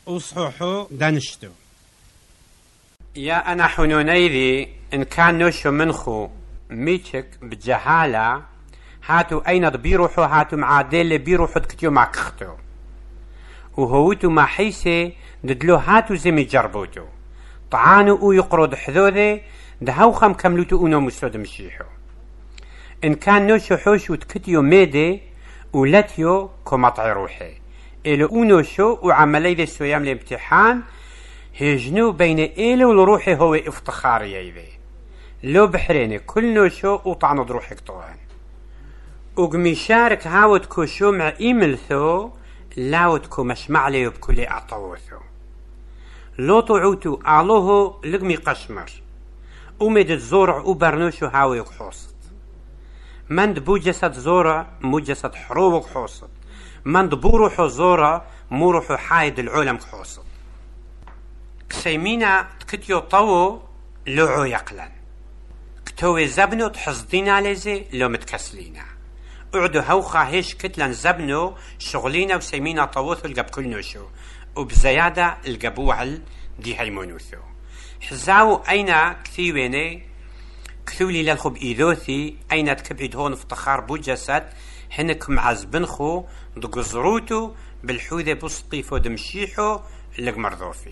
أصحوحو دانشتو. يا أنا حنونيذي إن كان نوشو منخو ميتشك بجهالة هاتو أين بيروحو هاتو معادلة بيروحو تكتيو مع كختو وهوتو ما حيسي ددلو هاتو زمي جربوتو طعانو او يقرود حذوذي دهو خم كملوتو اونو مسود مشيحو إن كان نوشو حوشو تكتيو ميدي ولاتيو كمطع روحي إلو اونو شو وعملي ذي سويام الامتحان هجنو بين إلو لروحي هو افتخاري يذي لو بحريني كل نوشو وطعنو دروحك طوان وقمي شارك هاوتكو شو مع إيملثو لاوتكو مشمع لي بكل أعطوثو لو طعوتو أعلوه لقمي قشمر ومد الزورع وبرنوشو هاويك حوصت مند بو جسد زورع مو جسد حروبك حوصت مند بو روحو زورع مو روحو حايد العلم حوصت كسيمينا تكتيو طوو لوعو يقلن كتوي زبنو تحصدين لزي لو متكسلينا اعدو هوخا هيش كتلن زبنو شغلينا وسيمينا طووثو القب كل نوشو وبزيادة القبوعل دي هيمونوثو حزاو اين كثيويني كثولي للخب ايذوثي اين تكبعد هون افتخار بو جسد هنك معزبنخو دقزروتو بالحوذة بسطيفو دمشيحو لقمرضوفي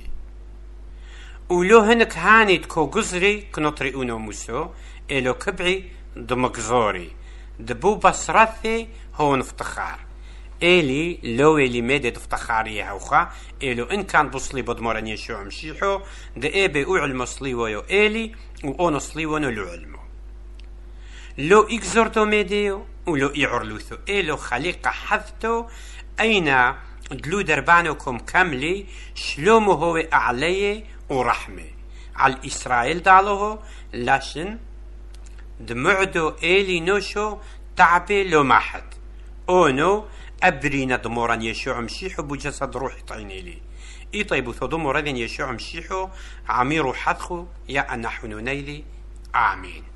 ولو هنك هاني تكو قزري كنطري اونو موسو الو كبعي دمقزوري دبو بصرثي هون افتخار إلي لو إلي ميدت افتخارية هوخا إلو إن كان بصلي بدمران يشوع مشيحو دا إيبي أعلم صليويو إلي وأونو صليوانو لو علمو لو إكزورتو ميديو ولو إعرلوثو إلو خليقة حثتو أين دلو دربانوكم كاملي شلومو هو أعليه ورحمة على إسرائيل دالوه لاشن دمعدو إلي نوشو تعبي لو ماحد أونو أبرينا دموران يشوع مشيحو بجسد روحي طيني لي إي طيبو ثدموران يشوع مشيحو عميرو حدخو يا أنا حنونيلي آمين.